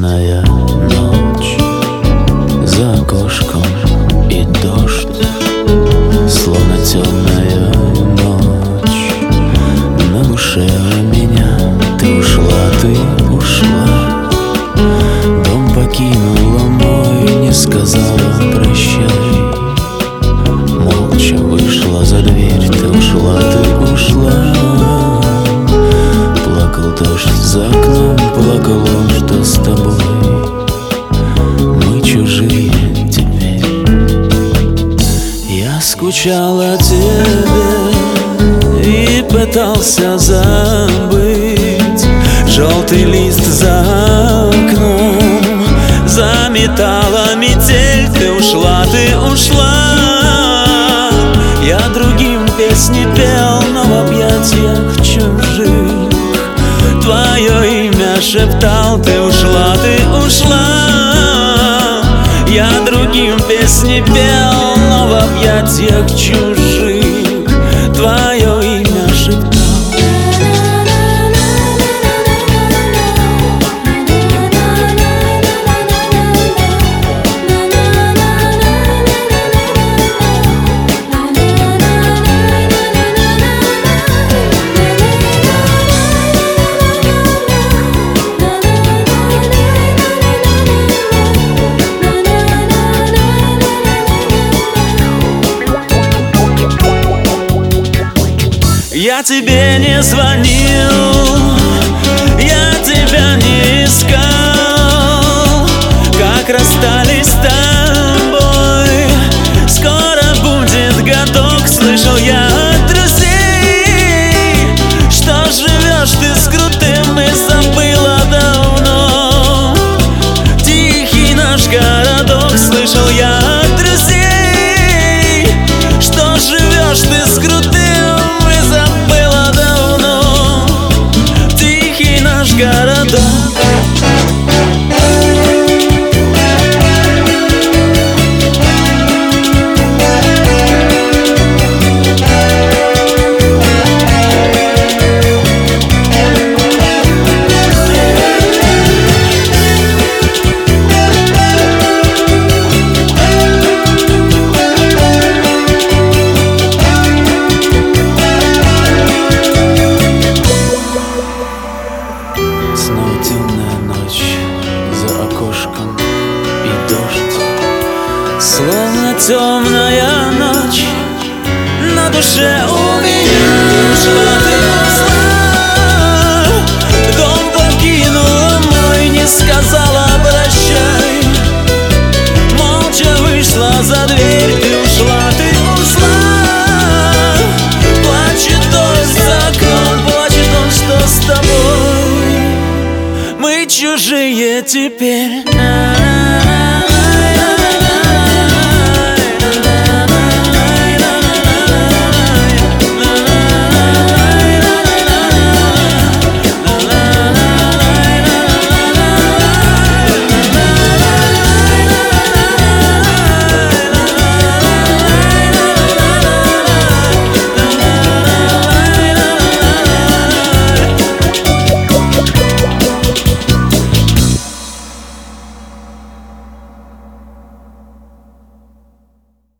темная ночь, за окошком и дождь, словно темная ночь. На душе у меня ты ушла, дом покинула мой, не сказала прощай. Молча вышла за дверь, ты ушла. Плакал дождь за окном, плакал он, что с тобой мы чужие теперь. Я скучал о тебе и пытался забыть. Желтый лист за окном заметала метель, ты ушла. Я другим песни пел, но в объятиях чужих твое имя шептал. Ты ушла. Я другим песни пел, но в объятиях чужих твое имя шептал. Я тебе не звонил, я тебя не искал, как расстались с тобой. Скоро будет годок, слышал я от друзей, что живешь ты с крутым и забыла давно. Тихий наш городок, слышал я от друзей, что живешь ты с крутым. Городок. Снова темная ночь, за окошком и дождь, словно темная ночь, на душе у меня ушла. Дом покинула мой, не сказала прощай. Молча вышла за дверь, ты ушла. Плачет дождь за окном, плачет он, что с тобой мы чужие теперь.